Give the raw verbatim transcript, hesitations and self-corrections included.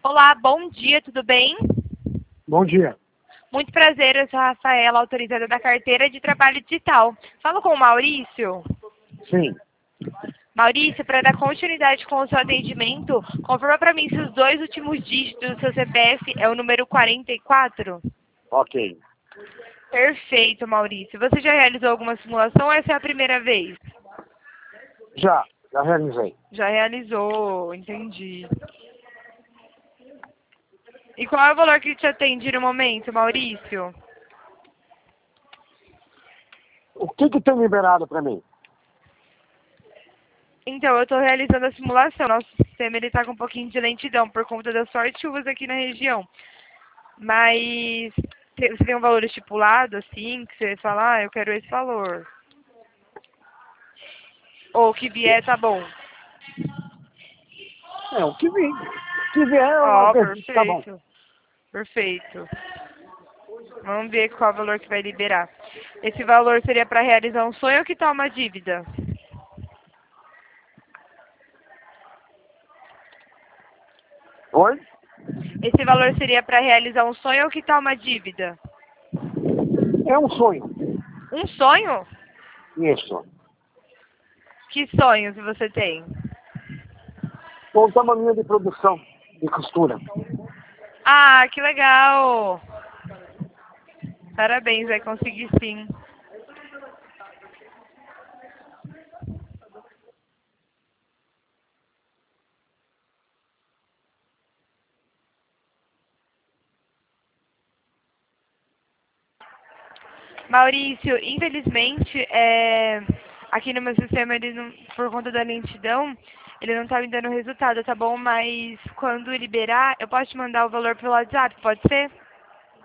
Olá, bom dia, tudo bem? Bom dia. Muito prazer, eu sou a Rafaela, autorizada da carteira de trabalho digital. Falo com o Maurício. Sim. Maurício, para dar continuidade com o seu atendimento, confirma para mim se os dois últimos dígitos do seu C P F é o número quarenta e quatro? Ok. Perfeito, Maurício. Você já realizou alguma simulação ou essa é a primeira vez? Já, já realizei. Já realizou, entendi. E qual é o valor que te atende no momento, Maurício? O que que tem liberado para mim? Então, eu estou realizando a simulação. Nosso sistema está com um pouquinho de lentidão por conta das fortes chuvas aqui na região. Mas te- você tem um valor estipulado, assim, que você fala, ah, eu quero esse valor. Ou o que vier, tá bom. É, o que vem. O que vier, eu Ó, acredito, tá bom. perfeito. Perfeito. Vamos ver qual o valor que vai liberar. Esse valor seria para realizar um sonho ou quitar uma dívida? Oi? Esse valor seria para realizar um sonho ou quitar uma dívida? É um sonho. Um sonho? Isso. Que sonhos você tem? Montar uma linha de produção de costura. Ah, que legal! Parabéns, vai conseguir sim. Maurício, infelizmente, é, aqui no meu sistema, ele não, por conta da lentidão, ele não tá me dando resultado, tá bom? Mas quando liberar, eu posso te mandar o valor pelo WhatsApp, pode ser?